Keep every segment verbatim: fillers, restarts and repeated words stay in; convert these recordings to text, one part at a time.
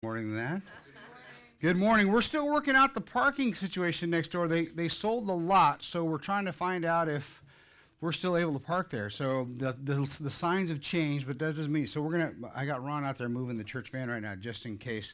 Morning, that. Good morning. We're still working out the parking situation next door. They they sold the lot, so we're trying to find out if we're still able to park there. So the the, the signs have changed, but that doesn't mean. So we're gonna. I got Ron out there moving the church van right now, just in case.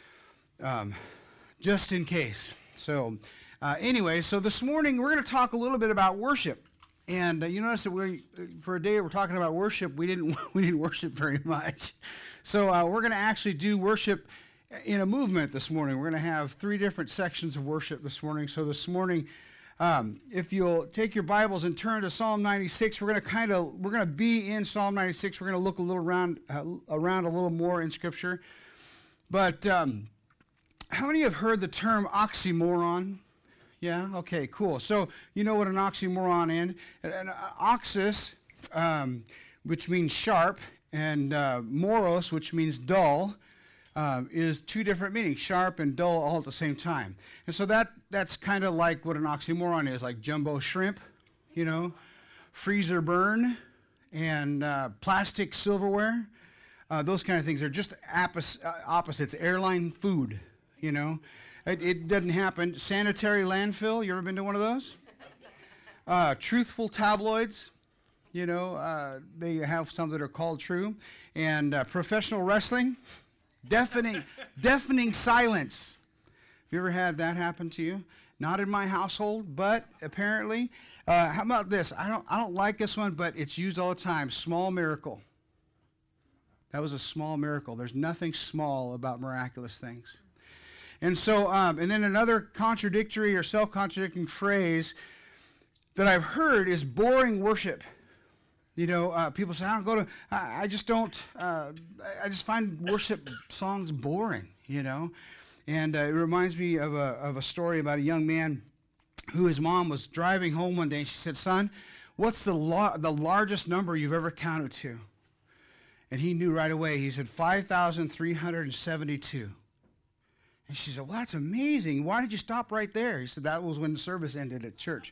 Um, just in case. So uh, anyway, so this morning we're going to talk a little bit about worship. And uh, you notice that we, for a day we're talking about worship, we didn't we didn't worship very much. So uh, we're going to actually do worship in a movement this morning. We're going to have three different sections of worship this morning. So this morning, um, if you'll take your Bibles and turn to Psalm ninety-six, we're going to kind of we're going to be in Psalm ninety-six. We're going to look a little around uh, around a little more in Scripture. But um, how many have heard the term oxymoron? Yeah. Okay. Cool. So you know what an oxymoron is? An oxys, um, which means sharp, and uh, moros, which means dull, uh, is two different meanings: sharp and dull, all at the same time. And so that that's kind of like what an oxymoron is, like jumbo shrimp, you know, freezer burn, and uh, plastic silverware. Uh, those kind of things are just opposite, uh, opposites. Airline food, you know. It, it doesn't happen. Sanitary landfill, you ever been to one of those? Uh, truthful tabloids, you know, uh, they have some that are called true. And uh, professional wrestling, deafening, deafening silence. Have you ever had that happen to you? Not in my household, but apparently. Uh, how about this? I don't, I don't like this one, but it's used all the time. Small miracle. That was a small miracle. There's nothing small about miraculous things. And so, um, and then another contradictory or self-contradicting phrase that I've heard is boring worship. You know, uh, people say, I don't go to, I, I just don't, uh, I just find worship songs boring, you know. And uh, it reminds me of a, of a story about a young man who his mom was driving home one day, and she said, son, what's the, lo- the largest number you've ever counted to? And he knew right away. He said, five thousand three hundred seventy-two. And she said, well, that's amazing. Why did you stop right there? He said, that was when the service ended at church.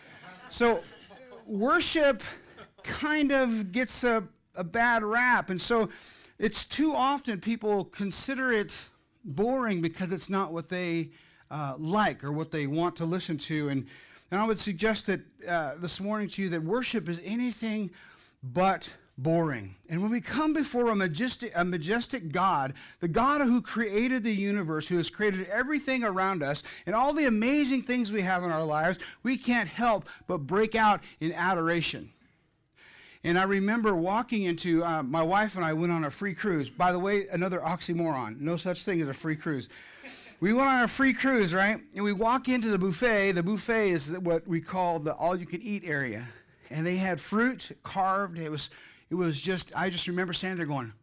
So worship kind of gets a, a bad rap. And so it's too often people consider it boring because it's not what they uh, like or what they want to listen to. And, and I would suggest that uh, this morning to you that worship is anything but boring. And when we come before a majestic, a majestic God, the God who created the universe, who has created everything around us, and all the amazing things we have in our lives, we can't help but break out in adoration. And I remember walking into, uh, my wife and I went on a free cruise. By the way, another oxymoron. No such thing as a free cruise. We went on a free cruise, right? And we walk into the buffet. The buffet is what we call the all-you-can-eat area. And they had fruit carved. It was It was just, I just remember standing there going,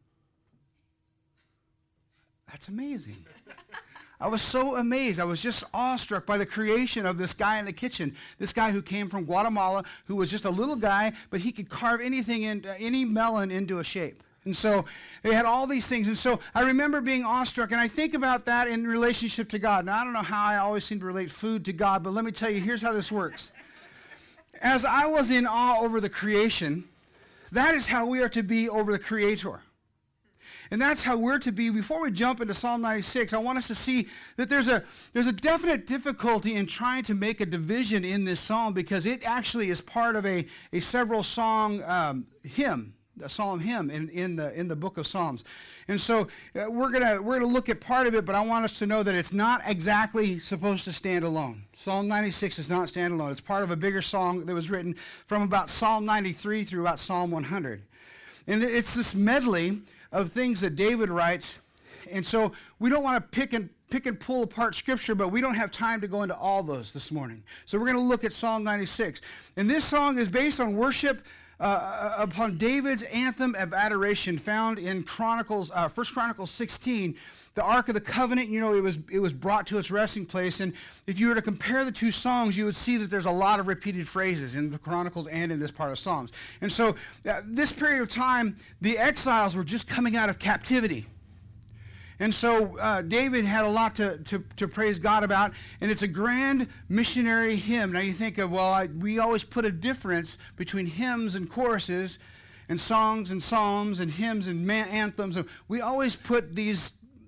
that's amazing. I was so amazed. I was just awestruck by the creation of this guy in the kitchen. This guy who came from Guatemala, who was just a little guy, but he could carve anything, in, uh, any melon into a shape. And so they had all these things. And so I remember being awestruck, and I think about that in relationship to God. Now, I don't know how I always seem to relate food to God, but let me tell you, here's how this works. As I was in awe over the creation, that is how we are to be over the Creator. And that's how we're to be. Before we jump into Psalm ninety-six, I want us to see that there's a there's a definite difficulty in trying to make a division in this psalm because it actually is part of a, a several song um, hymn, a psalm hymn in, in the in the book of Psalms. And so uh, we're gonna we're gonna look at part of it, but I want us to know that it's not exactly supposed to stand alone. Psalm ninety-six does not stand alone. It's part of a bigger song that was written from about Psalm ninety-three through about Psalm one hundred. And it's this medley of things that David writes. And so we don't want to pick and pick and pull apart Scripture, but we don't have time to go into all those this morning. So we're going to look at Psalm ninety-six. And this song is based on worship Uh, upon David's anthem of adoration found in Chronicles, uh, First Chronicles sixteen, the Ark of the Covenant. You know, it was it was brought to its resting place, and if you were to compare the two songs, you would see that there's a lot of repeated phrases in the Chronicles and in this part of Psalms. And so, uh, this period of time, the exiles were just coming out of captivity. And so uh, David had a lot to, to, to praise God about, and it's a grand missionary hymn. Now you think of, well, I, we always put a difference between hymns and choruses and songs and psalms and hymns and man- anthems. We always put these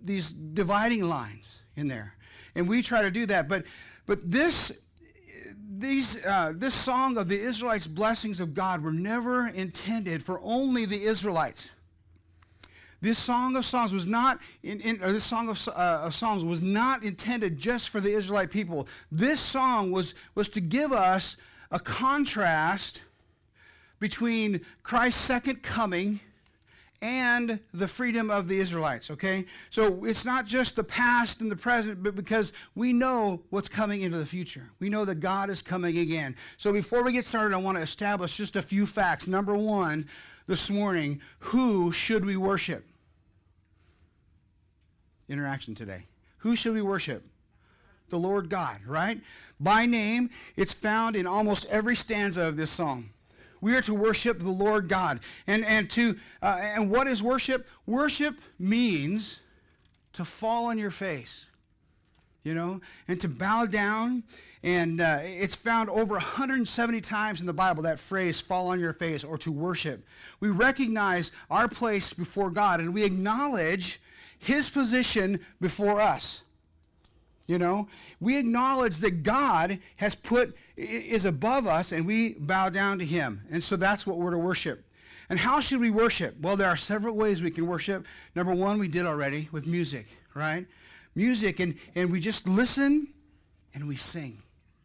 these dividing lines in there. And we try to do that. But but this these uh, this song of the Israelites' blessings of God were never intended for only the Israelites. This song of songs was not in, in or this song of, uh, of Psalms was not intended just for the Israelite people. This song was was to give us a contrast between Christ's second coming and the freedom of the Israelites, okay? So it's not just the past and the present, but because we know what's coming into the future. We know that God is coming again. So before we get started, I want to establish just a few facts. Number one, this morning, who should we worship? Interaction today. Who should we worship? The Lord God, right? By name, it's found in almost every stanza of this song. We are to worship the Lord God. And and to uh, and what is worship? Worship means to fall on your face, you know, and to bow down. And uh, it's found over one hundred seventy times in the Bible, that phrase, fall on your face, or to worship. We recognize our place before God, and we acknowledge his position before us. You know, we acknowledge that God has put, is above us, and we bow down to him. And so that's what we're to worship. And how should we worship? Well, there are several ways we can worship. Number one, we did already with music, right? Music, and, and we just listen and we sing.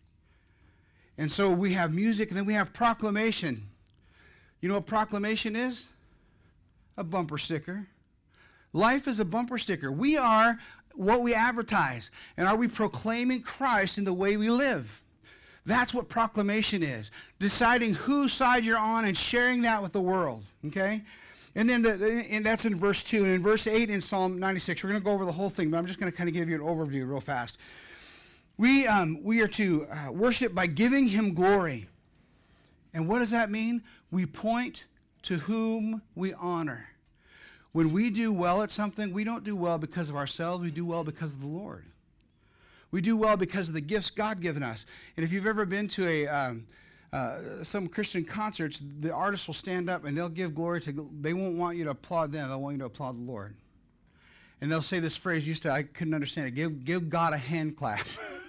And so we have music, and then we have proclamation. You know what proclamation is? A bumper sticker. Life is a bumper sticker. We are what we advertise. And are we proclaiming Christ in the way we live? That's what proclamation is. Deciding whose side you're on and sharing that with the world. Okay? And then the, the, and that's in verse two. And in verse eight in Psalm ninety-six, we're going to go over the whole thing, but I'm just going to kind of give you an overview real fast. We, um, we are to uh, worship by giving him glory. And what does that mean? We point to whom we honor. When we do well at something, we don't do well because of ourselves. We do well because of the Lord. We do well because of the gifts God given us. And if you've ever been to a um, uh, some Christian concerts, the artists will stand up and they'll give glory to, they won't want you to applaud them. They'll want you to applaud the Lord. And they'll say this phrase, used to, I couldn't understand it, give, give God a hand clap.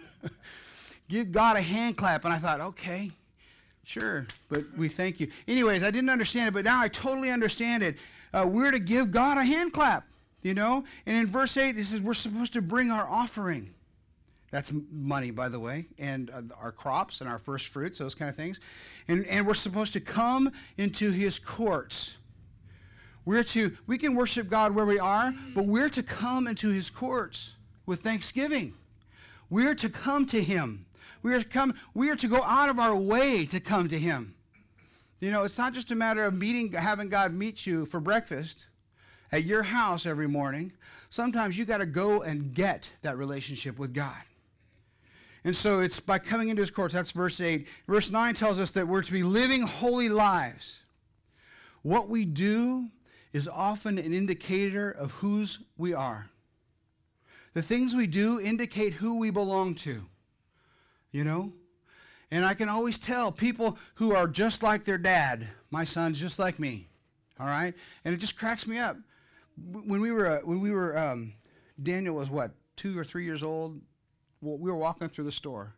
Give God a hand clap. And I thought, okay, sure, but we thank you. Anyways, I didn't understand it, but now I totally understand it. Uh, we're to give God a hand clap, you know? And in verse eight, it says we're supposed to bring our offering. That's money, by the way, and uh, our crops and our first fruits, those kind of things. And, and we're supposed to come into his courts. We're to, we can worship God where we are, but we're to come into his courts with thanksgiving. We're to come to him. We are to come, we are to go out of our way to come to him. You know, it's not just a matter of meeting, having God meet you for breakfast at your house every morning. Sometimes you got to go and get that relationship with God. And so it's by coming into his courts. That's verse eight. Verse nine tells us that we're to be living holy lives. What we do is often an indicator of whose we are. The things we do indicate who we belong to, you know? And I can always tell people who are just like their dad. My son's just like me, all right? And it just cracks me up. When we were, uh, when we were, um, Daniel was what, two or three years old? Well, we were walking through the store.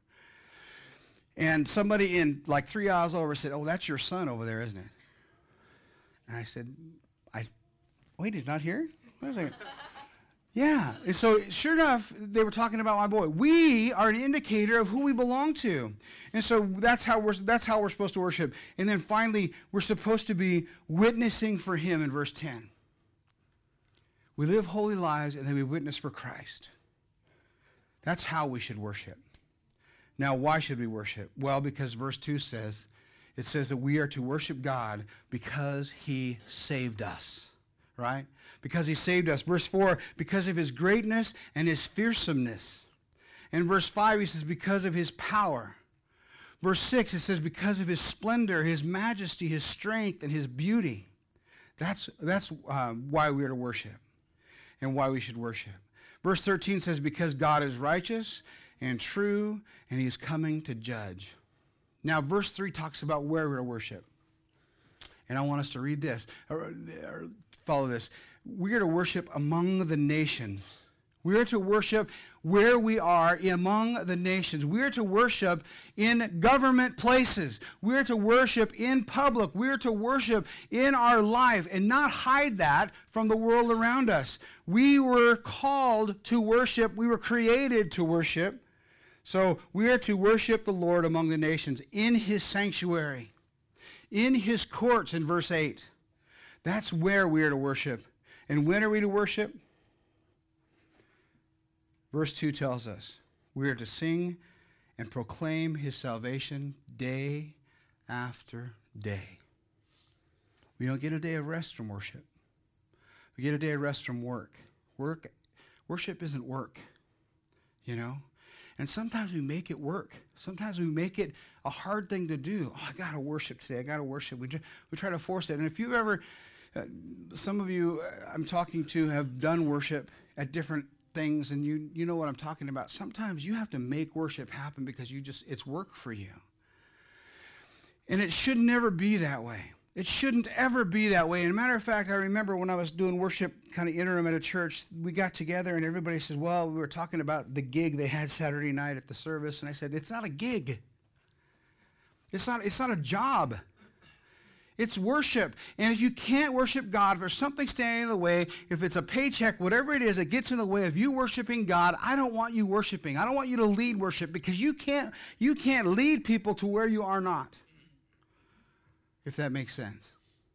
And somebody in like three aisles over said, oh, that's your son over there, isn't it? And I said, I, wait, he's not here? Wait a second. Yeah, and so sure enough, they were talking about my boy. We are an indicator of who we belong to, and so that's how we're that's how we're supposed to worship. And then finally, we're supposed to be witnessing for him in verse ten. We live holy lives, and then we witness for Christ. That's how we should worship. Now, why should we worship? Well, because verse two says, it says that we are to worship God because he saved us, right? Because he saved us. Verse four, because of his greatness and his fearsomeness. And verse five, he says, because of his power. Verse six, it says, because of his splendor, his majesty, his strength, and his beauty. That's, that's uh, why we are to worship and why we should worship. Verse thirteen says, because God is righteous and true, and he is coming to judge. Now, verse three talks about where we're to worship. And I want us to read this, or, or follow this. We are to worship among the nations. We are to worship where we are among the nations. We are to worship in government places. We are to worship in public. We are to worship in our life and not hide that from the world around us. We were called to worship. We were created to worship. So we are to worship the Lord among the nations in his sanctuary, in his courts in verse eight. That's where we are to worship. And when are we to worship? Verse two tells us we are to sing and proclaim his salvation day after day. We don't get a day of rest from worship. We get a day of rest from work. Work, worship isn't work, you know? And sometimes we make it work. Sometimes we make it a hard thing to do. Oh, I got to worship today. I got to worship. We, we try to force it. And if you've ever, uh, some of you uh, I'm talking to have done worship at different things, and you you know what I'm talking about. Sometimes you have to make worship happen because you just, it's work for you. And it should never be that way. It shouldn't ever be that way. And a matter of fact, I remember when I was doing worship kind of interim at a church, we got together and everybody says, well, we were talking about the gig they had Saturday night at the service. And I said, it's not a gig. It's not, it's not a job. It's worship. And if you can't worship God, if there's something standing in the way, if it's a paycheck, whatever it is that gets in the way of you worshiping God, I don't want you worshiping. I don't want you to lead worship because you can't, you can't lead people to where you are not. If that makes sense.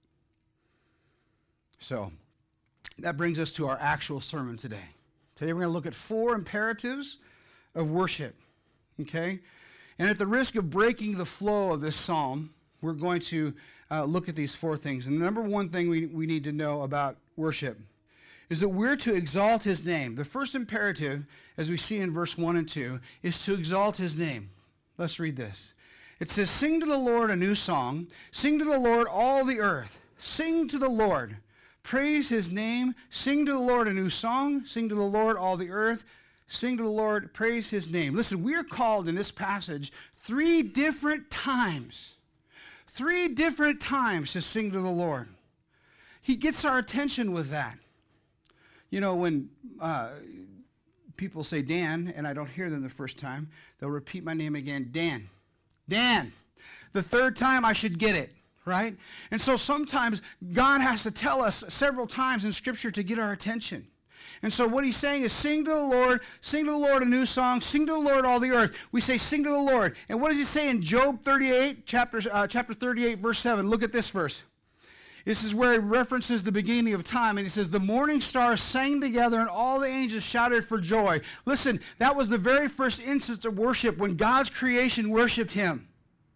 So, that brings us to our actual sermon today. Today we're going to look at four imperatives of worship, okay? And at the risk of breaking the flow of this psalm, we're going to uh, look at these four things. And the number one thing we, we need to know about worship is that we're to exalt his name. The first imperative, as we see in verse one and two, is to exalt his name. Let's read this. It says, sing to the Lord a new song. Sing to the Lord all the earth. Sing to the Lord. Praise his name. Sing to the Lord a new song. Sing to the Lord all the earth. Sing to the Lord. Praise his name. Listen, we are called in this passage three different times. Three different times to sing to the Lord. He gets our attention with that. You know, when uh, people say Dan, and I don't hear them the first time, they'll repeat my name again, Dan. Dan. The third time I should get it, right? And so sometimes God has to tell us several times in Scripture to get our attention. And so what he's saying is sing to the Lord, sing to the Lord a new song, sing to the Lord all the earth. We say sing to the Lord. And what does he say in Job thirty-eight, chapter, uh, chapter thirty-eight, verse seven? Look at this verse. This is where he references the beginning of time, and he says, the morning stars sang together and all the angels shouted for joy. Listen, that was the very first instance of worship when God's creation worshiped him.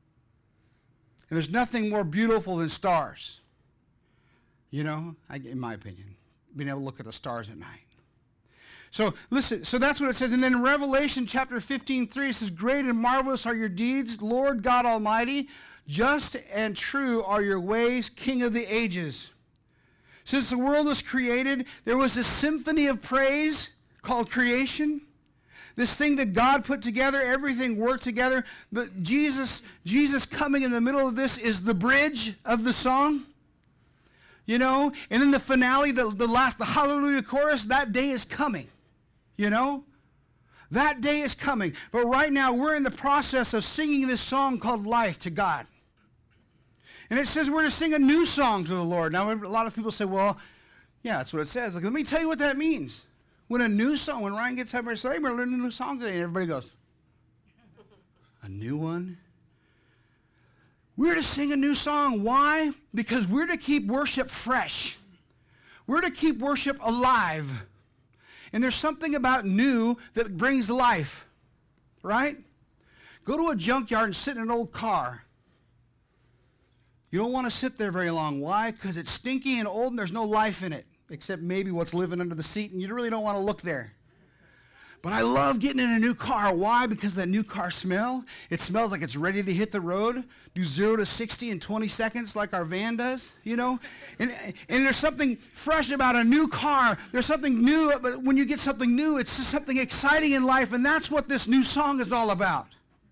And there's nothing more beautiful than stars. You know, I, in my opinion, being able to look at the stars at night. So listen, so that's what it says. And then in Revelation chapter fifteen, three, it says, great and marvelous are your deeds, Lord God Almighty. Just and true are your ways, King of the ages. Since the world was created, there was a symphony of praise called creation. This thing that God put together, everything worked together. But Jesus, Jesus coming in the middle of this is the bridge of the song. You know, and then the finale, the, the last, the hallelujah chorus, that day is coming. You know? That day is coming. But right now, we're in the process of singing this song called Life to God. And it says we're to sing a new song to the Lord. Now, a lot of people say, well, yeah, that's what it says. Like, let me tell you what that means. When a new song, when Ryan gets up and says, hey, we're learning a new song today, and everybody goes, a new one? We're to sing a new song. Why? Because we're to keep worship fresh. We're to keep worship alive. And there's something about new that brings life, right? Go to a junkyard and sit in an old car. You don't want to sit there very long. Why? Because it's stinky and old and there's no life in it, except maybe what's living under the seat, and you really don't want to look there. But I love getting in a new car. Why? Because that new car smell, it smells like it's ready to hit the road, do zero to sixty in twenty seconds like our van does, you know? And, and there's something fresh about a new car. There's something new, but when you get something new, it's just something exciting in life, and that's what this new song is all about.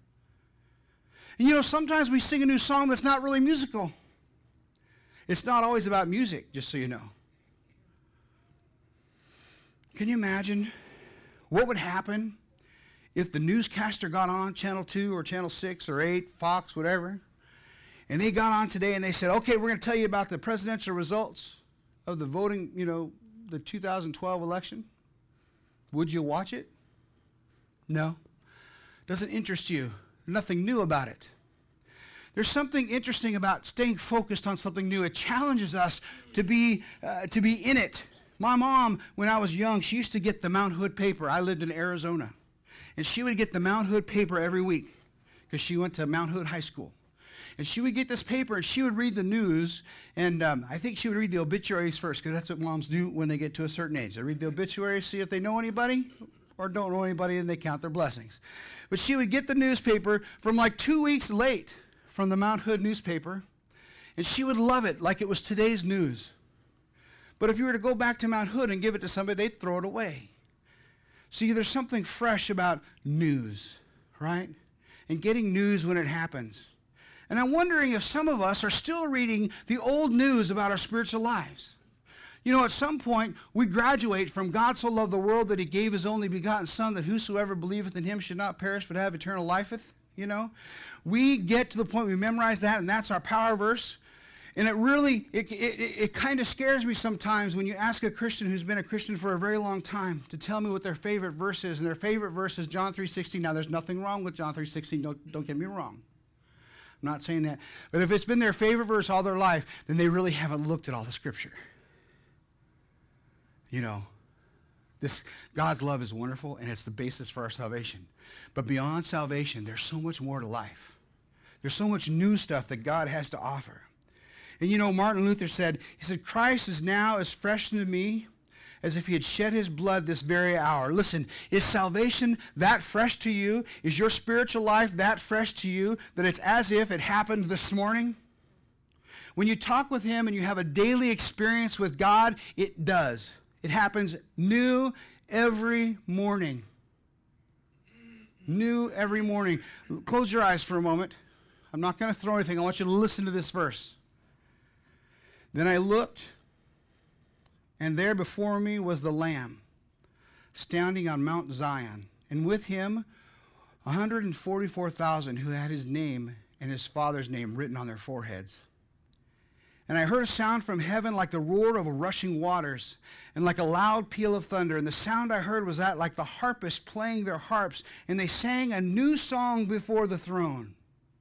And you know, sometimes we sing a new song that's not really musical. It's not always about music, just so you know. Can you imagine what would happen if the newscaster got on Channel two or Channel six or eight, Fox, whatever, and they got on today and they said, okay, we're going to tell you about the presidential results of the voting, you know, the two thousand twelve election? Would you watch it? No. Doesn't interest you. Nothing new about it. There's something interesting about staying focused on something new. It challenges us to be uh, to be in it. My mom, when I was young, she used to get the Mount Hood paper. I lived in Arizona. And she would get the Mount Hood paper every week because she went to Mount Hood High School. And she would get this paper and she would read the news. And um, I think she would read the obituaries first because that's what moms do when they get to a certain age. They read the obituaries, see if they know anybody or don't know anybody, and they count their blessings. But she would get the newspaper from like two weeks late from the Mount Hood newspaper, and she would love it like it was today's news. But if you were to go back to Mount Hood and give it to somebody, they'd throw it away. See, there's something fresh about news, right? And getting news when it happens. And I'm wondering if some of us are still reading the old news about our spiritual lives. You know, at some point, we graduate from God so loved the world that he gave his only begotten Son, that whosoever believeth in him should not perish but have eternal lifeth, you know. We get to the point we memorize that, and that's our power verse. And it really, it, it, it kind of scares me sometimes when you ask a Christian who's been a Christian for a very long time to tell me what their favorite verse is. And their favorite verse is John three sixteen. Now, there's nothing wrong with John three sixteen. Don't, don't get me wrong. I'm not saying that. But if it's been their favorite verse all their life, then they really haven't looked at all the Scripture. You know, this God's love is wonderful, and it's the basis for our salvation. But beyond salvation, there's so much more to life. There's so much new stuff that God has to offer. And you know, Martin Luther said, he said, Christ is now as fresh to me as if he had shed his blood this very hour. Listen, is salvation that fresh to you? Is your spiritual life that fresh to you that it's as if it happened this morning? When you talk with him and you have a daily experience with God, it does. It happens new every morning. New every morning. Close your eyes for a moment. I'm not going to throw anything. I want you to listen to this verse. Then I looked, and there before me was the Lamb, standing on Mount Zion, and with him one hundred forty-four thousand who had his name and his Father's name written on their foreheads. And I heard a sound from heaven like the roar of rushing waters, and like a loud peal of thunder. And the sound I heard was that like the harpists playing their harps, and they sang a new song before the throne.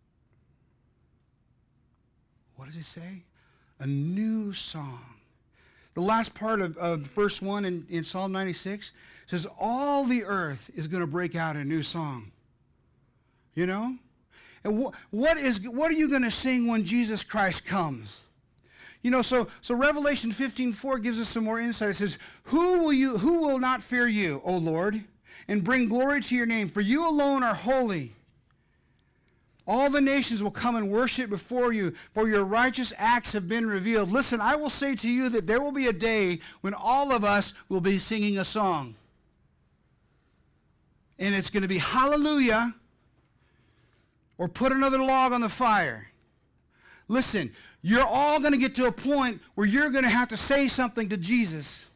What does it say? A new song. The last part of, of verse one in, in Psalm ninety-six says, all the earth is going to break out a new song. You know? And wh- what is what are you going to sing when Jesus Christ comes? You know, so so Revelation fifteen four gives us some more insight. It says, Who will you who will not fear you, O Lord, and bring glory to your name? For you alone are holy. All the nations will come and worship before you, for your righteous acts have been revealed. Listen, I will say to you that there will be a day when all of us will be singing a song. And it's going to be hallelujah or put another log on the fire. Listen, you're all going to get to a point where you're going to have to say something to Jesus.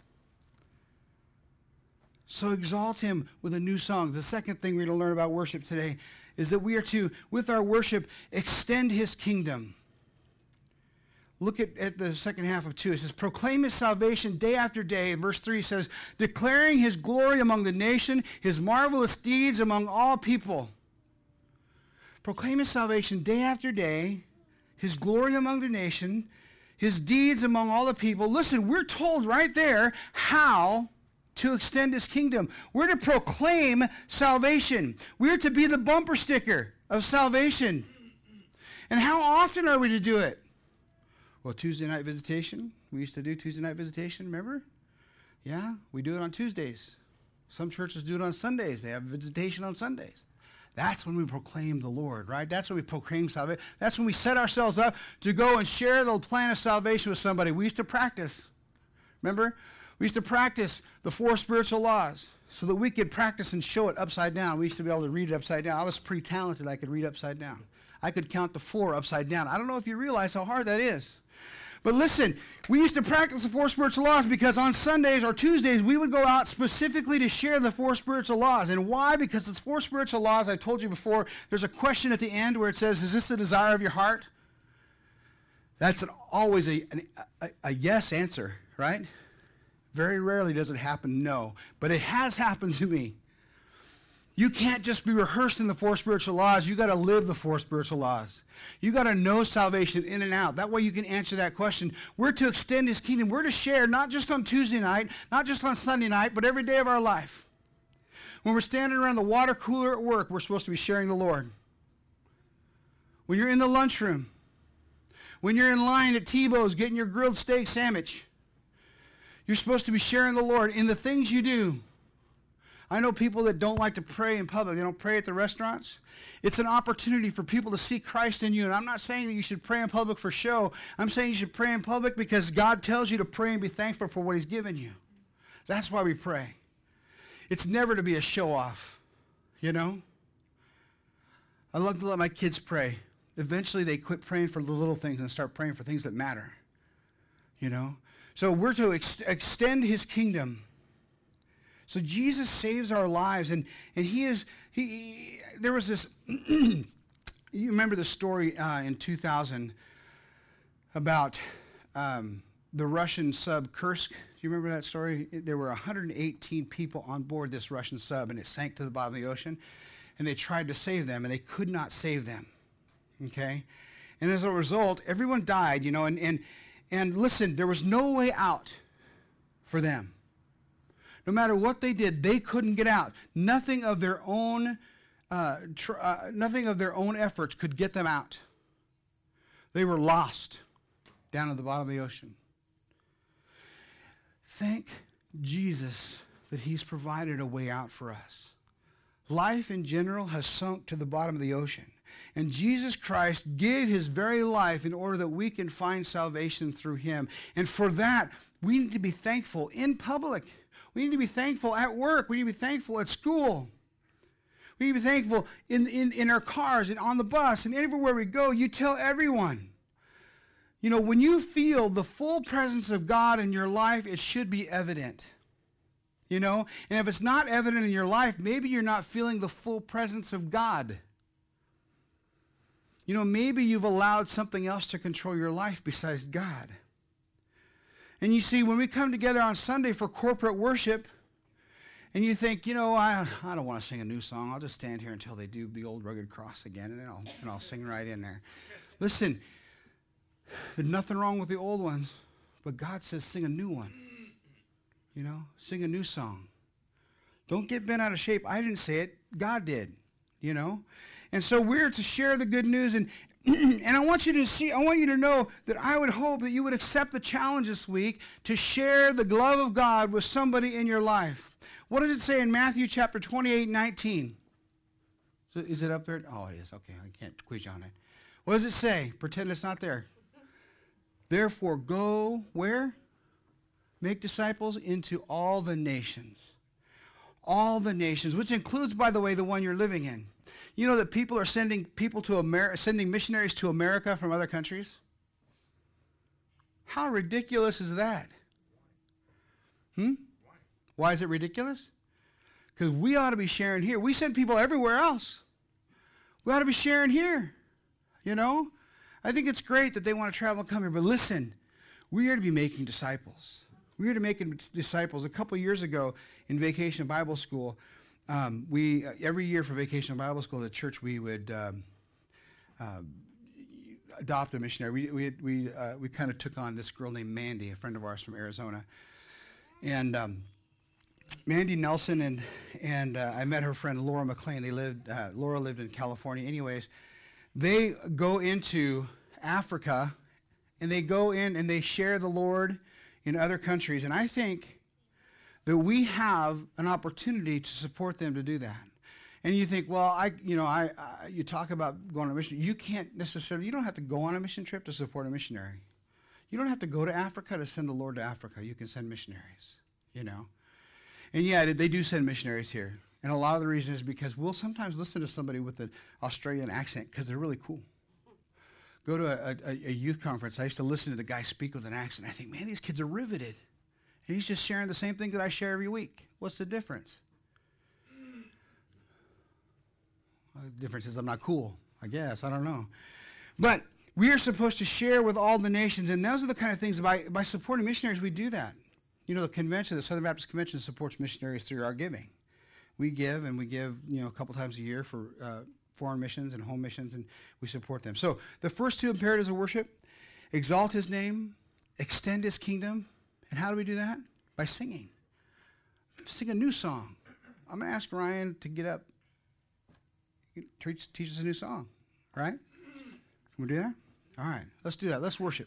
So exalt him with a new song. The second thing we're going to learn about worship today is that we are to, with our worship, extend his kingdom. Look at, at the second half of two. It says, proclaim his salvation day after day. Verse three says, declaring his glory among the nation, his marvelous deeds among all people. Proclaim his salvation day after day, his glory among the nation, his deeds among all the people. Listen, we're told right there how to extend his kingdom. We're to proclaim salvation. We're to be the bumper sticker of salvation. And how often are we to do it? Well, Tuesday night visitation. We used to do Tuesday night visitation, remember? Yeah, we do it on Tuesdays. Some churches do it on Sundays. They have visitation on Sundays. That's when we proclaim the Lord, right? That's when we proclaim salvation. That's when we set ourselves up to go and share the plan of salvation with somebody. We used to practice. Remember? We used to practice the four spiritual laws so that we could practice and show it upside down. We used to be able to read it upside down. I was pretty talented. I could read upside down. I could count the four upside down. I don't know if you realize how hard that is. But listen, we used to practice the four spiritual laws because on Sundays or Tuesdays, we would go out specifically to share the four spiritual laws. And why? Because it's four spiritual laws, I told you before, there's a question at the end where it says, is this the desire of your heart? That's an, always a, an, a, a yes answer, right? Very rarely does it happen no. But it has happened to me. You can't just be rehearsing the four spiritual laws. You got to live the four spiritual laws. You got to know salvation in and out. That way you can answer that question. We're to extend his kingdom. We're to share not just on Tuesday night, not just on Sunday night, but every day of our life. When we're standing around the water cooler at work, we're supposed to be sharing the Lord. When you're in the lunchroom, when you're in line at Tebow's getting your grilled steak sandwich, you're supposed to be sharing the Lord in the things you do. I know people that don't like to pray in public. They don't pray at the restaurants. It's an opportunity for people to see Christ in you. And I'm not saying that you should pray in public for show. I'm saying you should pray in public because God tells you to pray and be thankful for what he's given you. That's why we pray. It's never to be a show off, you know? I love to let my kids pray. Eventually they quit praying for the little things and start praying for things that matter, you know? So we're to ex- extend his kingdom. So Jesus saves our lives, and, and he is, he, he there was this, you remember the story uh, in two thousand about um, the Russian sub Kursk? Do you remember that story? There were one hundred eighteen people on board this Russian sub, and it sank to the bottom of the ocean, and they tried to save them, and they could not save them, okay? And as a result, everyone died, you know, and, and, and listen, there was no way out for them. No matter what they did, they couldn't get out. Nothing of their own, uh, tr- uh, nothing of their own efforts could get them out. They were lost down at the bottom of the ocean. Thank Jesus that he's provided a way out for us. Life in general has sunk to the bottom of the ocean. And Jesus Christ gave his very life in order that we can find salvation through him. And for that, we need to be thankful in public. We need to be thankful at work. We need to be thankful at school. We need to be thankful in, in, in our cars and on the bus and everywhere we go. You tell everyone. You know, when you feel the full presence of God in your life, it should be evident. You know, and if it's not evident in your life, maybe you're not feeling the full presence of God. You know, maybe you've allowed something else to control your life besides God. And you see, when we come together on Sunday for corporate worship, and you think, you know, I, I don't want to sing a new song. I'll just stand here until they do the old rugged cross again, and then I'll, and I'll sing right in there. Listen, there's nothing wrong with the old ones, but God says sing a new one. You know, sing a new song. Don't get bent out of shape. I didn't say it. God did, you know. And so we're to share the good news, and and I want you to see, I want you to know that I would hope that you would accept the challenge this week to share the love of God with somebody in your life. What does it say in Matthew chapter twenty-eight, nineteen? Is it up there? Oh, it is. Okay, I can't quiz you on it. What does it say? Pretend it's not there. Therefore, go where? Make disciples into all the nations. All the nations, which includes, by the way, the one you're living in. You know that people are sending people to America, sending missionaries to America from other countries? How ridiculous is that? Hmm? Why is it ridiculous? Because we ought to be sharing here. We send people everywhere else. We ought to be sharing here. You know? I think it's great that they want to travel and come here, but listen, we are to be making disciples. We are to make disciples. A couple years ago in Vacation Bible School, um, we uh, every year for Vacation Bible School at the church, we would um, uh, adopt a missionary. We we we, uh, we kind of took on this girl named Mandy, a friend of ours from Arizona, and um, Mandy Nelson and and uh, I met her friend Laura McLean. They lived. Uh, Laura lived in California. Anyways, they go into Africa, and they go in and they share the Lord in other countries, and I think that we have an opportunity to support them to do that. And you think, well, I, you know, I, I you talk about going on a mission. You can't necessarily. You don't have to go on a mission trip to support a missionary. You don't have to go to Africa to send the Lord to Africa. You can send missionaries. You know, and yeah, they do send missionaries here. And a lot of the reason is because we'll sometimes listen to somebody with an Australian accent because they're really cool. go to a, a, a youth conference, I used to listen to the guy speak with an accent. I think, man, these kids are riveted. And he's just sharing the same thing that I share every week. What's the difference? Well, the difference is I'm not cool, I guess. I don't know. But we are supposed to share with all the nations, and those are the kind of things, by, by supporting missionaries, we do that. You know, the convention, the Southern Baptist Convention, supports missionaries through our giving. We give, and we give, you know, a couple times a year for uh, foreign missions and home missions, and we support them. So the first two imperatives of worship: exalt his name, extend his kingdom. And how do we do that? By singing. Sing a new song. I'm going to ask Ryan to get up, teach, teach us a new song, right? Can we do that? All right, let's do that. Let's worship.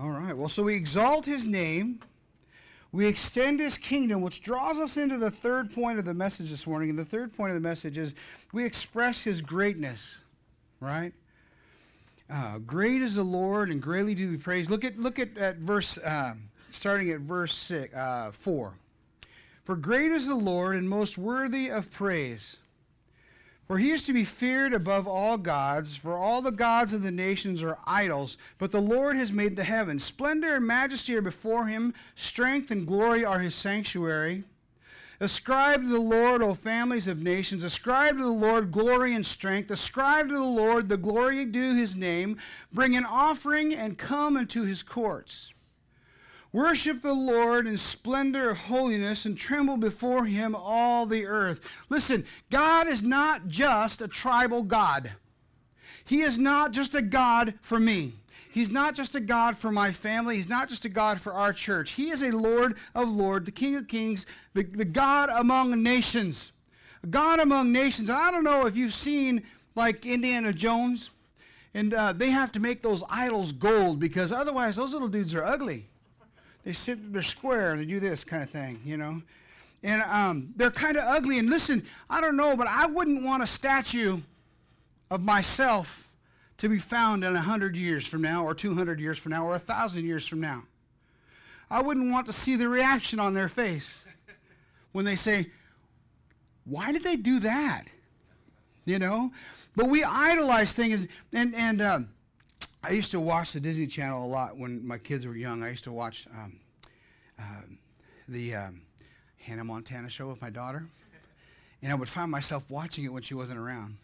All right. Well, so we exalt his name. We extend his kingdom, which draws us into the third point of the message this morning. And the third point of the message is we express his greatness, right? Uh, great is the Lord and greatly to be praised. Look at look at, at verse, uh, starting at verse six, uh, four. For great is the Lord and most worthy of praise. For he is to be feared above all gods, for all the gods of the nations are idols, but the Lord has made the heavens. Splendor and majesty are before him, strength and glory are his sanctuary. Ascribe to the Lord, O families of nations, ascribe to the Lord glory and strength, ascribe to the Lord the glory due his name, bring an offering and come into his courts. Worship the Lord in splendor of holiness and tremble before him all the earth. Listen, God is not just a tribal God. He is not just a God for me. He's not just a God for my family. He's not just a God for our church. He is a Lord of lords, the King of kings, the, the God among nations. God among nations. I don't know if you've seen like Indiana Jones, and uh, they have to make those idols gold because otherwise those little dudes are ugly. They sit, they're square, they do this kind of thing, you know. And um, they're kind of ugly. And listen, I don't know, but I wouldn't want a statue of myself to be found in one hundred years from now or two hundred years from now or one thousand years from now. I wouldn't want to see the reaction on their face when they say, why did they do that? You know? But we idolize things. And, and um, I used to watch the Disney Channel a lot when my kids were young. I used to watch um, uh, the um, Hannah Montana show with my daughter. And I would find myself watching it when she wasn't around.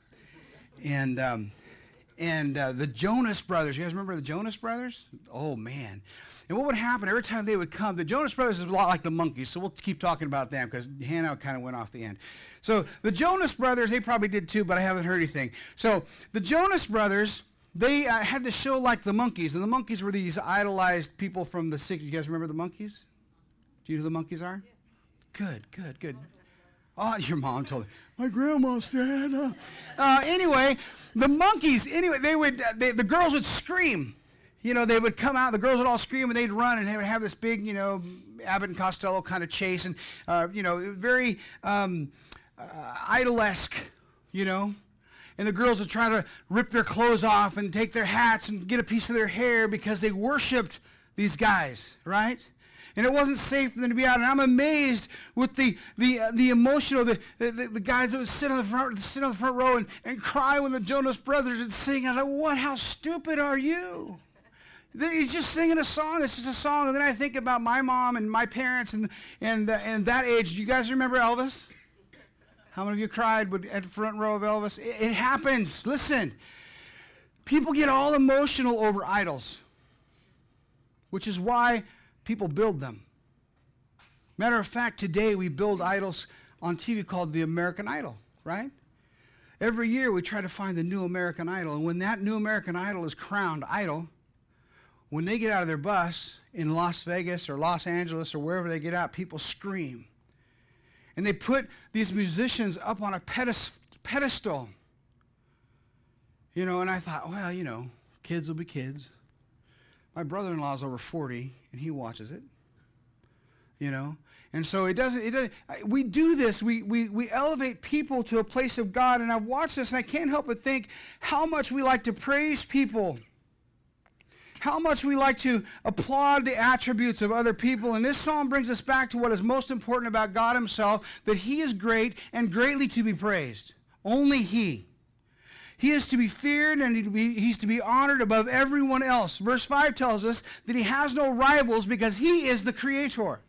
And um, and uh, the Jonas Brothers. You guys remember the Jonas Brothers? Oh, man. And what would happen every time they would come, the Jonas Brothers is a lot like the Monkees, so we'll keep talking about them because Hannah kind of went off the end. So the Jonas Brothers, they probably did too, but I haven't heard anything. So the Jonas Brothers, they uh, had this show like the Monkees, and the Monkees were these idolized people from the sixties. You guys remember the Monkees? Do you know who the Monkees are? Yeah. Good, good, good. Oh, your mom told me. My grandma said. Uh, uh, anyway, the Monkees. Anyway, they would. Uh, they, the girls would scream. You know, they would come out. The girls would all scream, and they'd run, and they would have this big, you know, Abbott and Costello kind of chase, and uh, you know, very um, uh, idol-esque. You know. And the girls would try to rip their clothes off and take their hats and get a piece of their hair because they worshipped these guys, right? And it wasn't safe for them to be out. And I'm amazed with the the uh, the emotional, the, the the guys that would sit on the front sit on the front row and, and cry when the Jonas Brothers would sing. I was like, what? How stupid are you? He's just singing a song. It's just a song. And then I think about my mom and my parents and and uh, and that age. Do you guys remember Elvis? How many of you cried at the front row of Elvis? It, it happens. Listen, people get all emotional over idols, which is why people build them. Matter of fact, today we build idols on T V called the American Idol, right? Every year we try to find the new American Idol, and when that new American Idol is crowned idol, when they get out of their bus in Las Vegas or Los Angeles or wherever they get out, people scream. And they put these musicians up on a pedestal. You know, and I thought, well, you know, kids will be kids. My brother-in-law's over forty, and he watches it. You know? And so it doesn't, it doesn't we do this, we, we, we elevate people to a place of God, and I've watched this, and I can't help but think how much we like to praise people. How much we like to applaud the attributes of other people. And this psalm brings us back to what is most important about God himself, that he is great and greatly to be praised. Only he. He is to be feared and he's to be honored above everyone else. Verse five tells us that he has no rivals because he is the creator.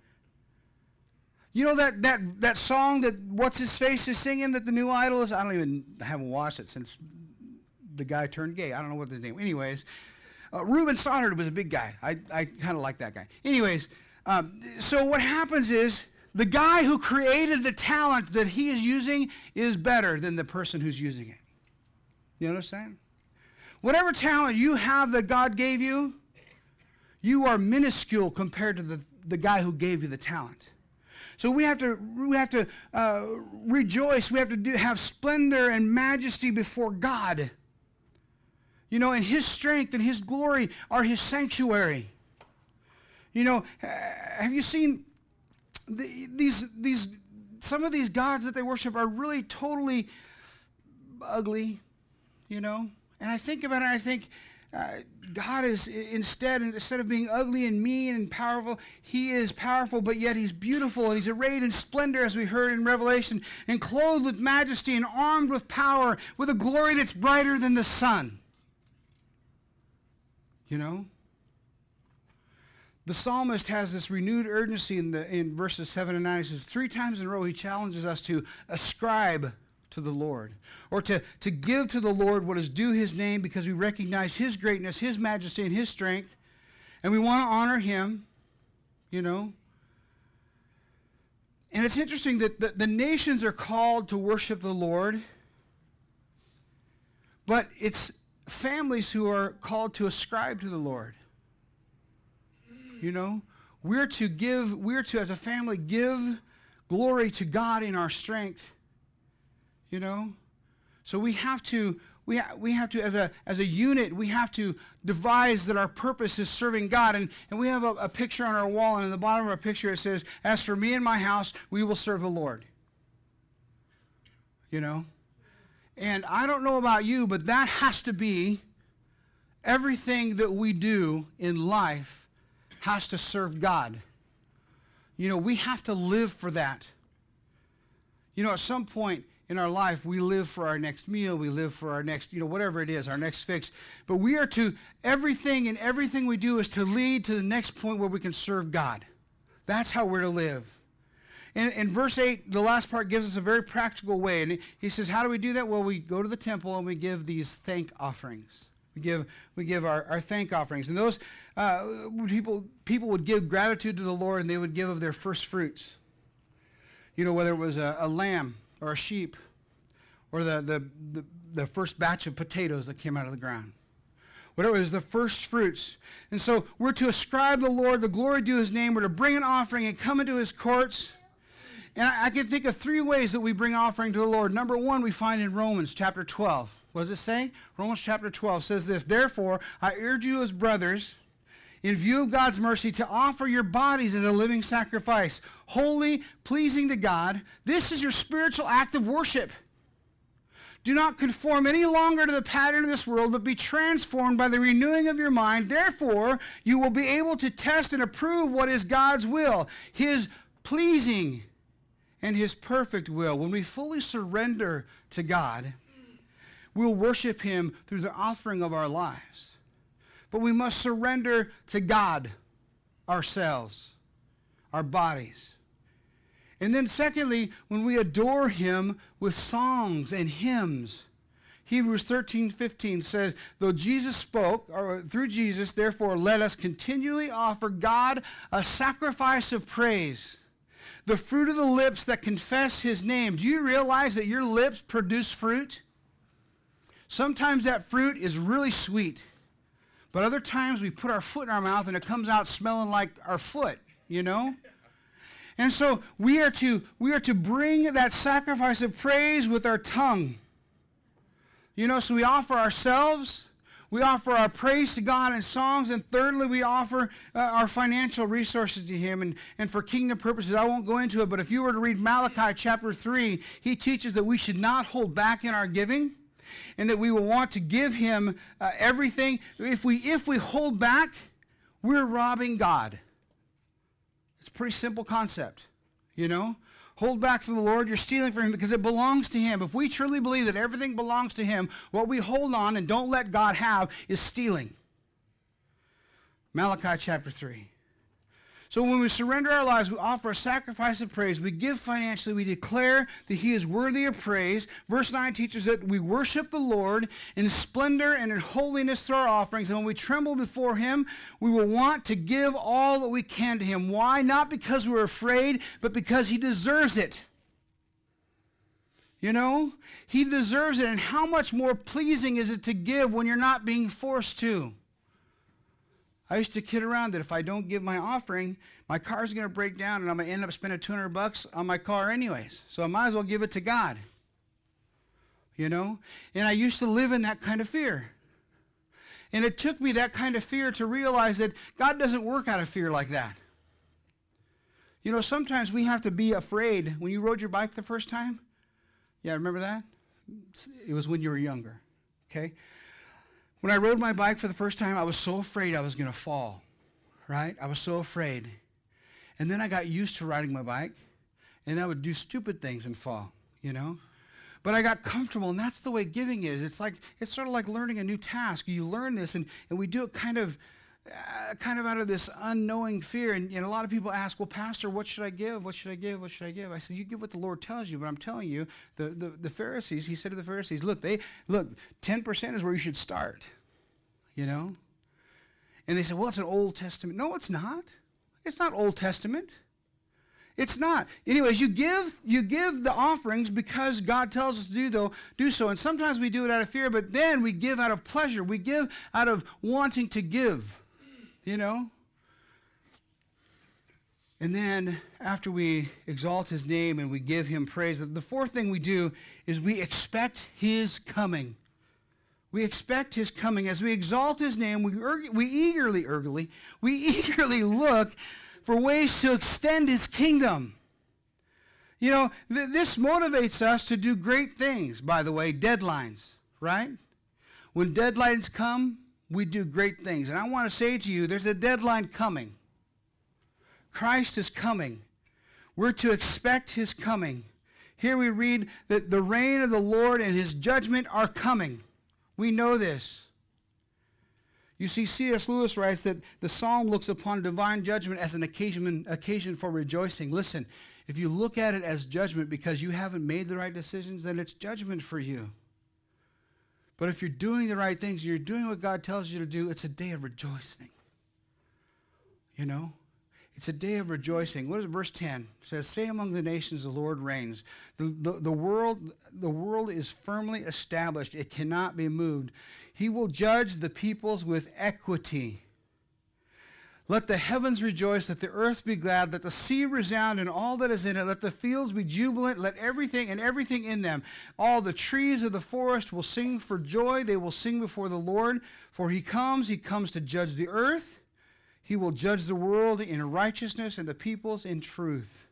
You know that that that song that What's His Face is singing that the new idol is? I don't even, I haven't watched it since the guy turned gay. I don't know what his name. Anyways. Uh, Reuben Stoddard was a big guy. I, I kind of like that guy. Anyways, um, so what happens is the guy who created the talent that he is using is better than the person who's using it. You understand? Whatever talent you have that God gave you, you are minuscule compared to the, the guy who gave you the talent. So we have to we have to uh, rejoice. We have to do, have splendor and majesty before God. You know, and his strength and his glory are his sanctuary. You know, uh, have you seen the, these, these, some of these gods that they worship are really totally ugly, you know? And I think about it, and I think uh, God is instead, instead of being ugly and mean and powerful, he is powerful, but yet he's beautiful, and he's arrayed in splendor, as we heard in Revelation, and clothed with majesty and armed with power, with a glory that's brighter than the sun. You know? The psalmist has this renewed urgency in, the, in verses seven and nine. He says, three times in a row, he challenges us to ascribe to the Lord, or to, to give to the Lord what is due his name, because we recognize his greatness, his majesty, and his strength, and we want to honor him, you know. And it's interesting that the, the nations are called to worship the Lord, but it's families who are called to ascribe to the Lord. You know, we're to give, we're to, as a family, give glory to God in our strength. You know, so we have to, we ha- we have to, as a as a unit, we have to devise that our purpose is serving God. And, and we have a, a picture on our wall, and in the bottom of our picture it says, "As for me and my house, we will serve the Lord." You know, and I don't know about you, but that has to be everything that we do in life. Has to serve God. You know, we have to live for that. You know, at some point in our life, we live for our next meal, we live for our next, you know, whatever it is, our next fix. But we are to, everything and everything we do is to lead to the next point where we can serve God. That's how we're to live. And in verse eight, the last part gives us a very practical way. And he says, how do we do that? Well, we go to the temple and we give these thank offerings. We give we give our, our thank offerings. And those uh, people people would give gratitude to the Lord, and they would give of their first fruits. You know, whether it was a, a lamb or a sheep or the, the, the, the first batch of potatoes that came out of the ground. Whatever it was, the first fruits. And so we're to ascribe the Lord the glory due his name. We're to bring an offering and come into his courts. And I, I can think of three ways that we bring offering to the Lord. Number one, we find in Romans chapter twelve. What does it say? Romans chapter twelve says this, "Therefore, I urge you as brothers, in view of God's mercy, to offer your bodies as a living sacrifice, holy, pleasing to God. This is your spiritual act of worship. Do not conform any longer to the pattern of this world, but be transformed by the renewing of your mind. Therefore, you will be able to test and approve what is God's will, his pleasing and his perfect will." When we fully surrender to God, we'll worship him through the offering of our lives. But we must surrender to God ourselves, our bodies. And then secondly, when we adore him with songs and hymns. Hebrews thirteen fifteen says, "Though Jesus spoke, or through Jesus, therefore let us continually offer God a sacrifice of praise, the fruit of the lips that confess his name." Do you realize that your lips produce fruit? Sometimes that fruit is really sweet, but other times we put our foot in our mouth and it comes out smelling like our foot, you know? And so we are to we are to bring that sacrifice of praise with our tongue. You know, so we offer ourselves, we offer our praise to God in songs, and thirdly, we offer uh, our financial resources to him. And, and for kingdom purposes, I won't go into it, but if you were to read Malachi chapter three, he teaches that we should not hold back in our giving, and that we will want to give him uh, everything. If we if we hold back, we're robbing God. It's a pretty simple concept, you know. Hold back from the Lord, you're stealing from him because it belongs to him. If we truly believe that everything belongs to him, what we hold on and don't let God have is stealing. Malachi chapter three. So when we surrender our lives, we offer a sacrifice of praise. We give financially. We declare that he is worthy of praise. Verse nine teaches that we worship the Lord in splendor and in holiness through our offerings. And when we tremble before him, we will want to give all that we can to him. Why? Not because we're afraid, but because he deserves it. You know, he deserves it. And how much more pleasing is it to give when you're not being forced to? I used to kid around that if I don't give my offering, my car's going to break down and I'm going to end up spending two hundred bucks on my car anyways. So I might as well give it to God. You know? And I used to live in that kind of fear. And it took me that kind of fear to realize that God doesn't work out of fear like that. You know, sometimes we have to be afraid. When you rode your bike the first time, yeah, remember that? It was when you were younger, okay? When I rode my bike for the first time, I was so afraid I was going to fall, right? I was so afraid. And then I got used to riding my bike, and I would do stupid things and fall, you know? But I got comfortable, and that's the way giving is. It's like it's sort of like learning a new task. You learn this, and, and we do it kind of uh, kind of out of this unknowing fear. And, and a lot of people ask, well, Pastor, what should I give? What should I give? What should I give? I said, you give what the Lord tells you. But I'm telling you, the, the, the Pharisees, he said to the Pharisees, look, they look, ten percent is where you should start, you know? And they said, well, it's an Old Testament. No, it's not. It's not Old Testament. It's not. Anyways, you give you give the offerings because God tells us to do, though, do so. And sometimes we do it out of fear, but then we give out of pleasure. We give out of wanting to give, you know? And then after we exalt his name and we give him praise, the fourth thing we do is we expect his coming. We expect his coming. As we exalt his name, we, we eagerly, eagerly, we eagerly look for ways to extend his kingdom. You know, th- this motivates us to do great things, by the way, deadlines, right? When deadlines come, we do great things. And I want to say to you, there's a deadline coming. Christ is coming. We're to expect his coming. Here we read that the reign of the Lord and his judgment are coming. We know this. You see, C S Lewis writes that the psalm looks upon divine judgment as an occasion, occasion for rejoicing. Listen, if you look at it as judgment because you haven't made the right decisions, then it's judgment for you. But if you're doing the right things, you're doing what God tells you to do, it's a day of rejoicing. You know? It's a day of rejoicing. What is it? Verse ten? It says, say among the nations the Lord reigns. The, the, the, world, the world is firmly established. It cannot be moved. He will judge the peoples with equity. Let the heavens rejoice, let the earth be glad, let the sea resound and all that is in it, let the fields be jubilant, let everything and everything in them, all the trees of the forest will sing for joy, they will sing before the Lord, for he comes, he comes to judge the earth, he will judge the world in righteousness and the peoples in truth.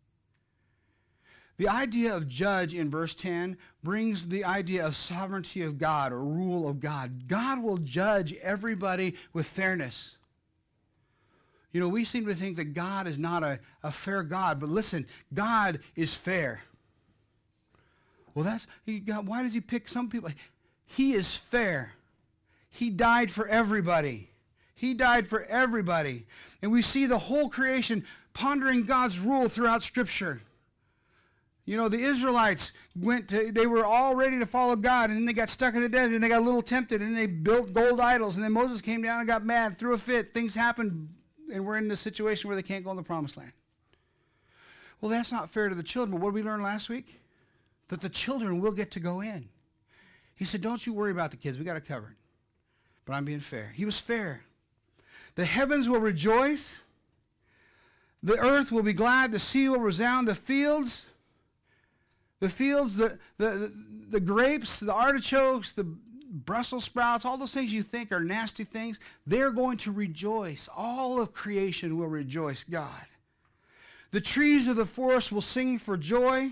The idea of judge in verse ten brings the idea of sovereignty of God or rule of God. God will judge everybody with fairness. You know, we seem to think that God is not a, a fair God, but listen, God is fair. Well, that's, he, God, why does he pick some people? He is fair. He died for everybody. He died for everybody. And we see the whole creation pondering God's rule throughout Scripture. You know, the Israelites went to, they were all ready to follow God, and then they got stuck in the desert, and they got a little tempted, and they built gold idols, and then Moses came down and got mad, threw a fit, things happened, and we're in this situation where they can't go in the promised land. Well, that's not fair to the children, but what did we learn last week? That the children will get to go in. He said, don't you worry about the kids, we got it covered. But I'm being fair. He was fair. The heavens will rejoice, the earth will be glad, the sea will resound, the fields... The fields, the, the, the grapes, the artichokes, the Brussels sprouts, all those things you think are nasty things, they're going to rejoice. All of creation will rejoice God. The trees of the forest will sing for joy.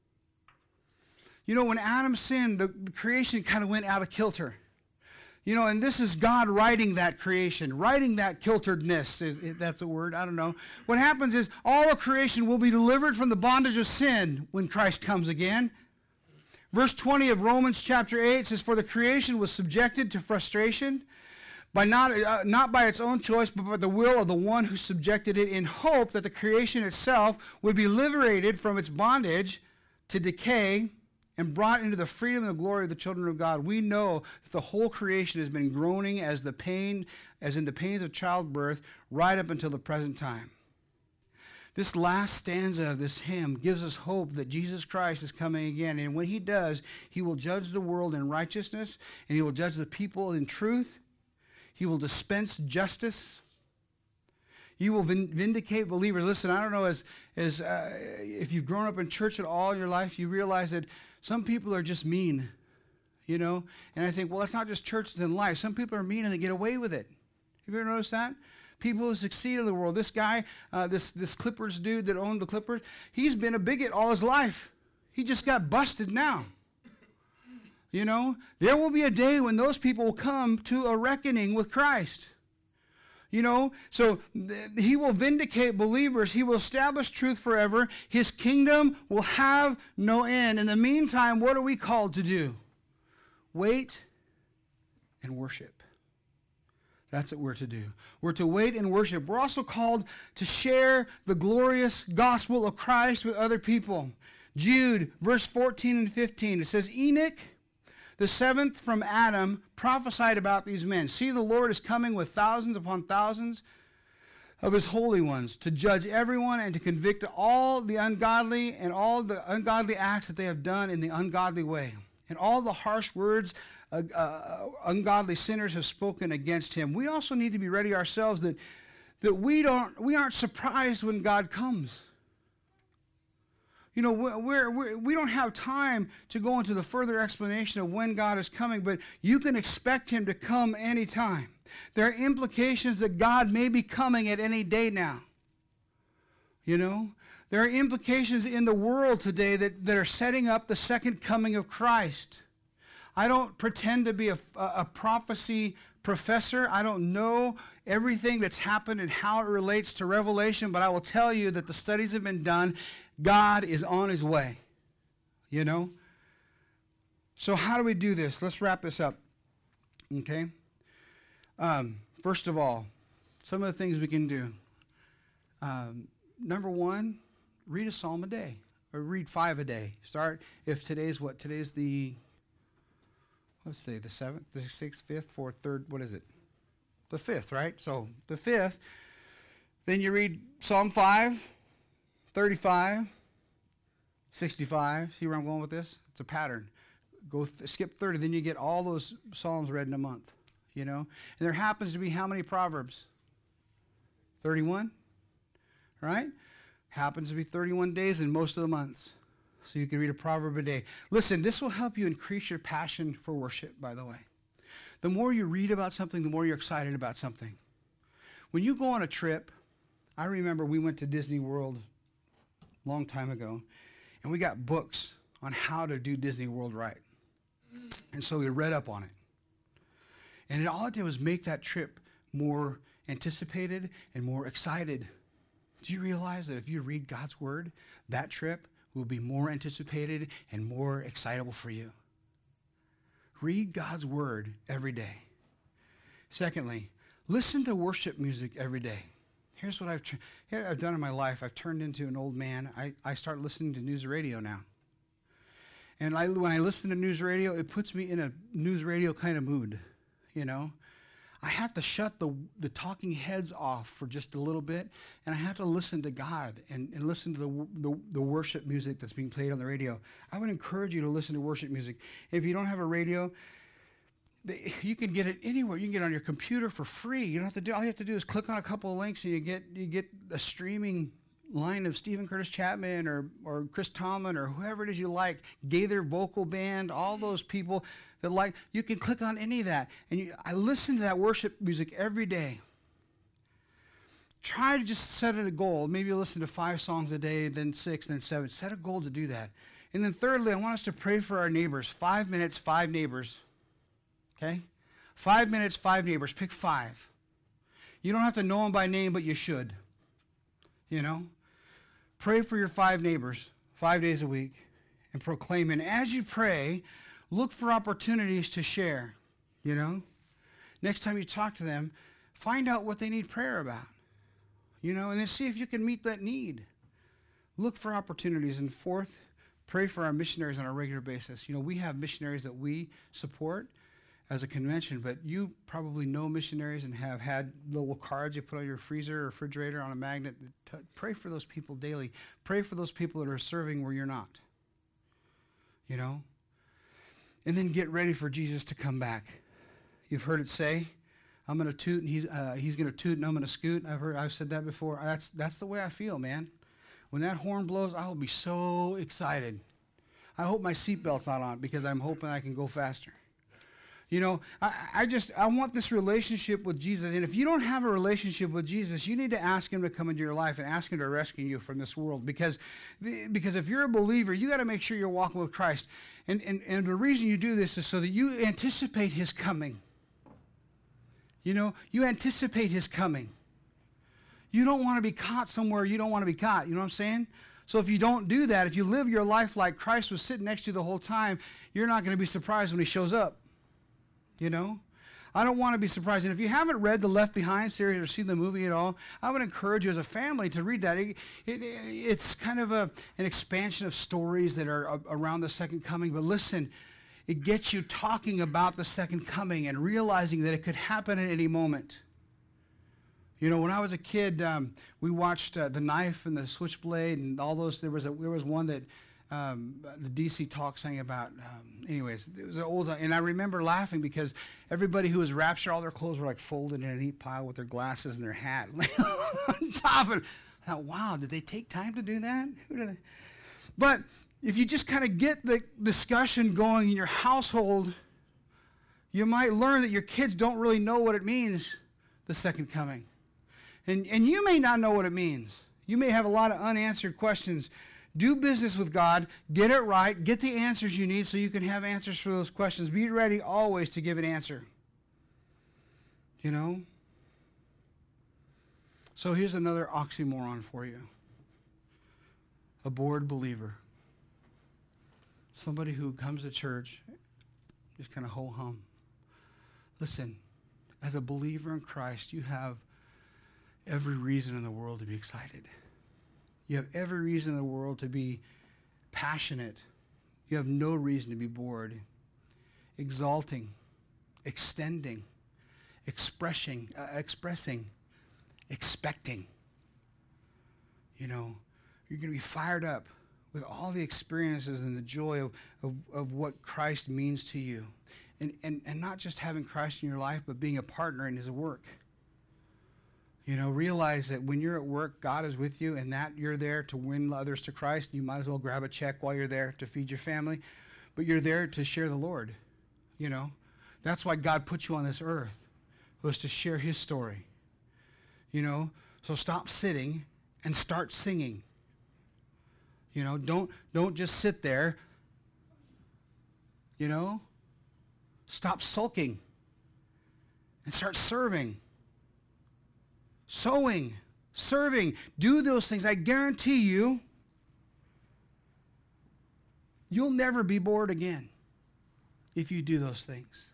You know, when Adam sinned, the, the creation kind of went out of kilter. You know, and this is God writing that creation, writing that kilteredness, is, is that's a word, I don't know. What happens is all of creation will be delivered from the bondage of sin when Christ comes again. Verse twenty of Romans chapter eight says, for the creation was subjected to frustration, by not, uh, not by its own choice, but by the will of the one who subjected it, in hope that the creation itself would be liberated from its bondage to decay and brought into the freedom and the glory of the children of God. We know that the whole creation has been groaning as the pain, as in the pains of childbirth, right up until the present time. This last stanza of this hymn gives us hope that Jesus Christ is coming again. And when he does, he will judge the world in righteousness, and he will judge the people in truth. He will dispense justice. You will vindicate believers. Listen, I don't know, as, as uh, if you've grown up in church at all your life, you realize that some people are just mean. you know? And I think, well, it's not just churches in life. Some people are mean and they get away with it. Have you ever noticed that? People who succeed in the world. This guy, uh, this, this Clippers dude that owned the Clippers, he's been a bigot all his life. He just got busted now. You know? There will be a day when those people will come to a reckoning with Christ. You know, so th- he will vindicate believers. He will establish truth forever. His kingdom will have no end. In the meantime, what are we called to do? Wait and worship. That's what we're to do. We're to wait and worship. We're also called to share the glorious gospel of Christ with other people. Jude, verse fourteen and fifteen, it says, Enoch, the seventh from Adam, prophesied about these men. See, the Lord is coming with thousands upon thousands of his holy ones to judge everyone and to convict all the ungodly and all the ungodly acts that they have done in the ungodly way. And all the harsh words uh, uh, ungodly sinners have spoken against him. We also need to be ready ourselves that, that we, don't, we aren't surprised when God comes. You know, we're, we're, we don't have time to go into the further explanation of when God is coming, but you can expect him to come anytime. There are implications that God may be coming at any day now. You know, there are implications in the world today that, that are setting up the second coming of Christ. I don't pretend to be a, a prophecy professor. I don't know everything that's happened and how it relates to Revelation, but I will tell you that the studies have been done. God is on his way, you know? So how do we do this? Let's wrap this up, okay? Um, first of all, some of the things we can do. Um, number one, read a psalm a day, or read five a day. Start, if today's what? Today's the, what's today, the seventh, the sixth, fifth, fourth, third, what is it? The fifth, right? So the fifth, then you read Psalm five, thirty-five, sixty-five. See where I'm going with this? It's a pattern. Go th- skip thirty, then you get all those Psalms read in a month, you know? And there happens to be how many Proverbs? thirty-one, right? Happens to be thirty-one days in most of the months. So you can read a proverb a day. Listen, this will help you increase your passion for worship, by the way. The more you read about something, the more you're excited about something. When you go on a trip, I remember we went to Disney World a long time ago, and we got books on how to do Disney World right. And so we read up on it. And it, all it did was make that trip more anticipated and more excited. Do you realize that if you read God's word, that trip will be more anticipated and more excitable for you? Read God's word every day. Secondly, listen to worship music every day. Here's what I've, tr- here I've done in my life. I've turned into an old man. I, I start listening to news radio now. And I, when I listen to news radio, it puts me in a news radio kind of mood, you know. I have to shut the, the talking heads off for just a little bit, and I have to listen to God and, and listen to the, the, the worship music that's being played on the radio. I would encourage you to listen to worship music. If you don't have a radio, they, you can get it anywhere. You can get it on your computer for free. You don't have to do. All you have to do is click on a couple of links, and you get you get a streaming line of Stephen Curtis Chapman or or Chris Tomlin or whoever it is you like, Gaither Vocal Band, all those people that like. You can click on any of that, and you, I listen to that worship music every day. Try to just set it a goal. Maybe you listen to five songs a day, then six, then seven. Set a goal to do that. And then thirdly, I want us to pray for our neighbors. Five minutes, five neighbors. Okay? Five minutes, five neighbors. Pick five. You don't have to know them by name, but you should. You know? Pray for your five neighbors five days a week and proclaim. And as you pray, look for opportunities to share. You know? Next time you talk to them, find out what they need prayer about. You know? And then see if you can meet that need. Look for opportunities. And fourth, pray for our missionaries on a regular basis. You know, we have missionaries that we support as a convention, but you probably know missionaries and have had little cards you put on your freezer or refrigerator on a magnet. T- pray for those people daily. Pray for those people that are serving where you're not. You know? And then get ready for Jesus to come back. You've heard it say, I'm going to toot and he's uh, he's going to toot and I'm going to scoot. I've heard I've said that before. That's that's the way I feel, man. When that horn blows, I will be so excited. I hope my seatbelt's not on because I'm hoping I can go faster. You know, I, I just, I want this relationship with Jesus. And if you don't have a relationship with Jesus, you need to ask him to come into your life and ask him to rescue you from this world. Because, because if you're a believer, you got to make sure you're walking with Christ. And, and, and the reason you do this is so that you anticipate his coming. You know, you anticipate his coming. You don't want to be caught somewhere you don't want to be caught. You know what I'm saying? So if you don't do that, if you live your life like Christ was sitting next to you the whole time, you're not going to be surprised when he shows up. You know? I don't want to be surprised. And if you haven't read the Left Behind series or seen the movie at all, I would encourage you as a family to read that. It, it, it's kind of a, an expansion of stories that are around the second coming. But listen, it gets you talking about the second coming and realizing that it could happen at any moment. You know, when I was a kid, um, we watched uh, The Knife and the Switchblade and all those. There was a, there was one that um, the D C Talk sang about. Um, anyways, it was an old, and I remember laughing because everybody who was raptured, all their clothes were like folded in a neat pile with their glasses and their hat on top of it. I thought, wow, did they take time to do that? Who did they? But if you just kind of get the discussion going in your household, you might learn that your kids don't really know what it means, the second coming. And, and you may not know what it means. You may have a lot of unanswered questions. Do business with God. Get it right. Get the answers you need so you can have answers for those questions. Be ready always to give an answer. You know? So here's another oxymoron for you. A bored believer. Somebody who comes to church, just kind of ho-hum. Listen, as a believer in Christ, you have every reason in the world to be excited. You have every reason in the world to be passionate. You have no reason to be bored. Exalting, extending, expressing, uh, expressing, expecting. You know, you're going to be fired up with all the experiences and the joy of, of, of what Christ means to you. And, and, and not just having Christ in your life, but being a partner in his work. You know, realize that when you're at work, God is with you, and that you're there to win others to Christ. You might as well grab a check while you're there to feed your family, but you're there to share the Lord. You know, that's why God put you on this earth, was to share his story. You know, so stop sitting and start singing. You know, don't don't just sit there. You know, stop sulking and start serving. Sowing, serving, do those things. I guarantee you, you'll never be bored again if you do those things.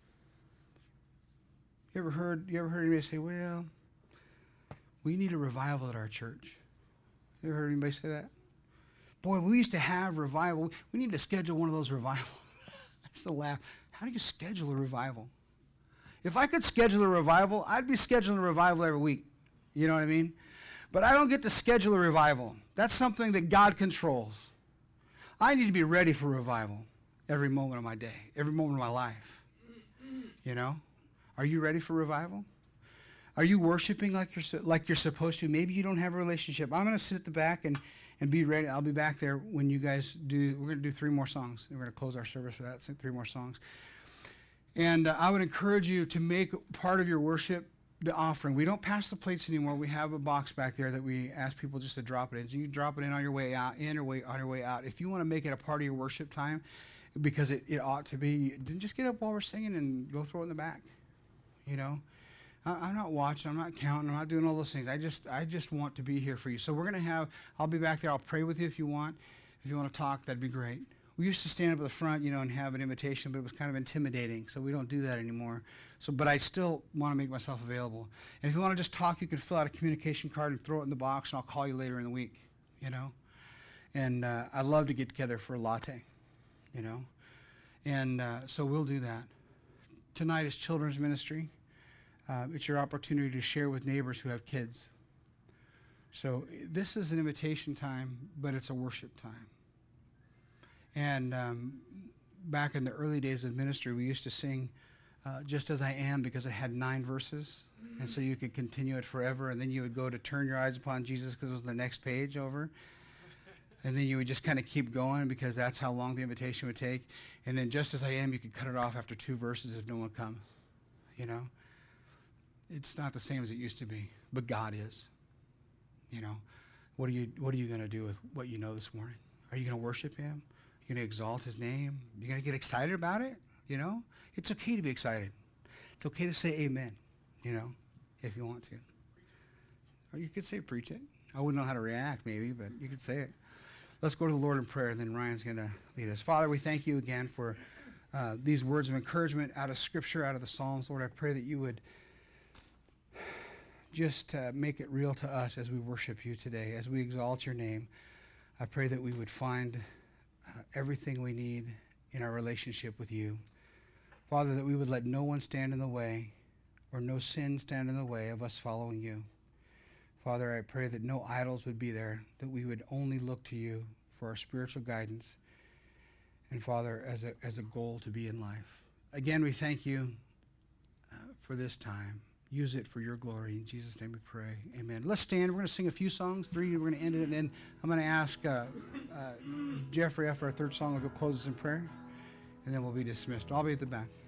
You ever heard, you ever heard anybody say, well, we need a revival at our church? You ever heard anybody say that? Boy, we used to have revival. We need to schedule one of those revivals. I still laugh. How do you schedule a revival? If I could schedule a revival, I'd be scheduling a revival every week. You know what I mean? But I don't get to schedule a revival. That's something that God controls. I need to be ready for revival every moment of my day, every moment of my life. You know? Are you ready for revival? Are you worshiping like you're like you're supposed to? Maybe you don't have a relationship. I'm going to sit at the back and, and be ready. I'll be back there when you guys do. We're going to do three more songs. We're going to close our service for that, three more songs. And uh, I would encourage you to make part of your worship the offering. We don't pass the plates anymore. We have a box back there that we ask people just to drop it in. So you drop it in on your way out, in or way, on your way out. If you want to make it a part of your worship time, because it, it ought to be, then just get up while we're singing and go throw it in the back. You know, I, I'm not watching. I'm not counting. I'm not doing all those things. I just I just want to be here for you. So we're going to have, I'll be back there. I'll pray with you if you want. If you want to talk, that'd be great. We used to stand up at the front, you know, and have an invitation, but it was kind of intimidating, so we don't do that anymore. So, but I still want to make myself available. And if you want to just talk, you can fill out a communication card and throw it in the box, and I'll call you later in the week, you know. And uh, I love to get together for a latte, you know. And uh, so we'll do that. Tonight is children's ministry. Uh, it's your opportunity to share with neighbors who have kids. So this is an invitation time, but it's a worship time. And um, back in the early days of ministry, we used to sing uh, Just As I Am, because it had nine verses. Mm-hmm. And so you could continue it forever. And then you would go to Turn Your Eyes Upon Jesus, because it was the next page over. And then you would just kind of keep going because that's how long the invitation would take. And then just as I am, you could cut it off after two verses if no one comes. You know? It's not the same as it used to be, but God is. You know? What are you, what are you going to do with what you know this morning? Are you going to worship him? Are you going to exalt his name? Are you going to get excited about it? You know? It's okay to be excited. It's okay to say amen, you know, if you want to. Or you could say preach it. I wouldn't know how to react maybe, but you could say it. Let's go to the Lord in prayer, and then Ryan's going to lead us. Father, we thank you again for uh, these words of encouragement out of Scripture, out of the Psalms. Lord, I pray that you would just uh, make it real to us as we worship you today, as we exalt your name. I pray that we would find uh, everything we need in our relationship with you. Father, that we would let no one stand in the way or no sin stand in the way of us following you. Father, I pray that no idols would be there, that we would only look to you for our spiritual guidance. And Father, as a, as a goal to be in life. Again, we thank you uh, for this time. Use it for your glory. In Jesus' name we pray. Amen. Let's stand. We're going to sing a few songs, three. We're going to end it. And then I'm going to ask uh, uh, Jeffrey after our third song will go close us in prayer. And then we'll be dismissed. I'll be at the back.